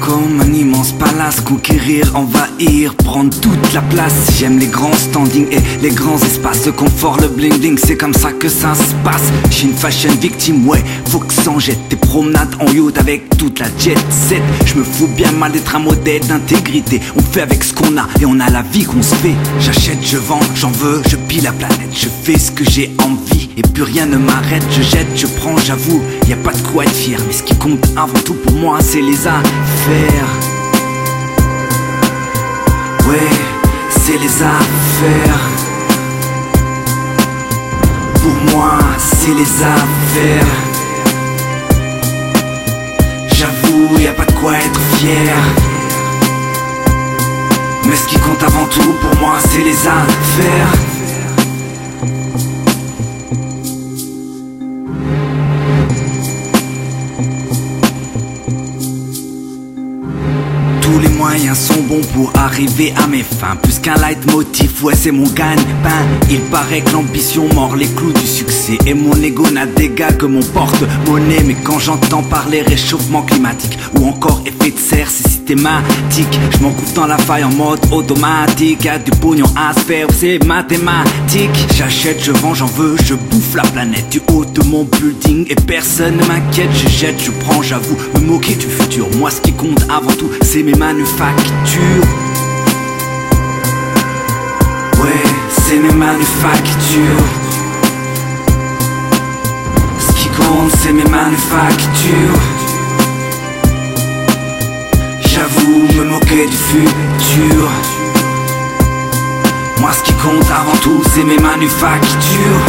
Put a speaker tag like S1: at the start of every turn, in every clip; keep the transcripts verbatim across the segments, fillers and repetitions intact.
S1: comme un immense palace, conquérir, envahir, prendre toute la place. J'aime les grands standings et les grands espaces, le confort, le bling bling, c'est comme ça que ça se passe. J'suis une fashion victime, ouais, faut que s'en jette. Tes promenades en yacht avec toute la jet set. J'me fous bien mal d'être un modèle d'intégrité. On fait avec ce qu'on a et on a la vie qu'on se fait. J'achète, je vends, j'en veux, je pille la planète. Je fais ce que j'ai envie et plus rien ne m'arrête. Je jette, je prends, j'avoue, y a pas de quoi être fier. Mais ce qui compte avant tout pour moi, c'est les affaires. Ouais, c'est les affaires. Pour moi, c'est les affaires. J'avoue, y a pas de quoi être fier. Mais ce qui compte avant tout pour moi, c'est les affaires. Tous les moyens sont bons pour arriver à mes fins. Plus qu'un leitmotiv, ouais c'est mon gagne-pain. Il paraît que l'ambition mord les clous du succès et mon ego n'a d'égal que mon porte-monnaie. Mais quand j'entends parler réchauffement climatique ou encore effet de serre, c'est systématique. Je m'engouffre dans la faille en mode automatique. Y'a du pognon à se faire, c'est mathématique. J'achète, je vends, j'en veux, je bouffe la planète du haut de mon building et personne ne m'inquiète. Je jette, je prends, j'avoue, me moquer du futur. Moi ce qui compte avant tout, c'est mes manufactures. Ouais, c'est mes manufactures. Ce qui compte, c'est mes manufactures. J'avoue, me moquer du futur. Moi ce qui compte avant tout, c'est mes manufactures.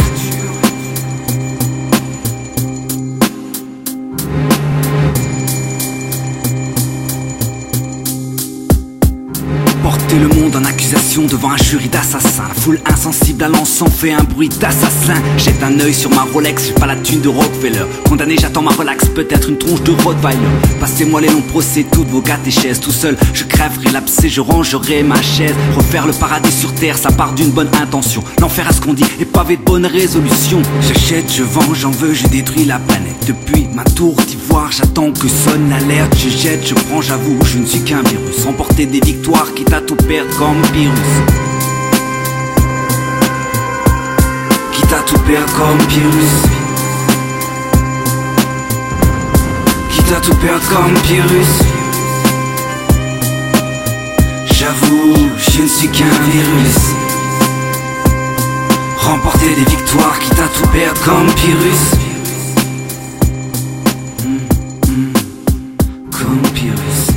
S1: Porter le monde en accusation devant un jury d'assassins. La foule insensible à l'encens fait un bruit d'assassin. Jette un œil sur ma Rolex, j'ai pas la thune de Rockefeller. Condamné, j'attends ma relax, peut-être une tronche de Rottweiler. Passez-moi les longs procès, toutes vos catéchèses. Tout seul, je crèverai l'abcès, je rangerai ma chaise. Refaire le paradis sur terre, ça part d'une bonne intention. L'enfer à ce qu'on dit est pavé de bonnes résolutions. J'achète, je vends, j'en veux, je détruis la planète. Depuis ma tour d'ivoire, j'attends que sonne l'alerte. Je jette, je prends, j'avoue, je ne suis qu'un virus. Remporter des victoires, quitte à tout perdre comme Pyrrhus. Quitte à tout perdre comme Pyrrhus. Quitte à tout perdre comme Pyrrhus. J'avoue, je ne suis qu'un virus. Remporter des victoires, quitte à tout perdre comme Pyrrhus. Comme Pyrrhus.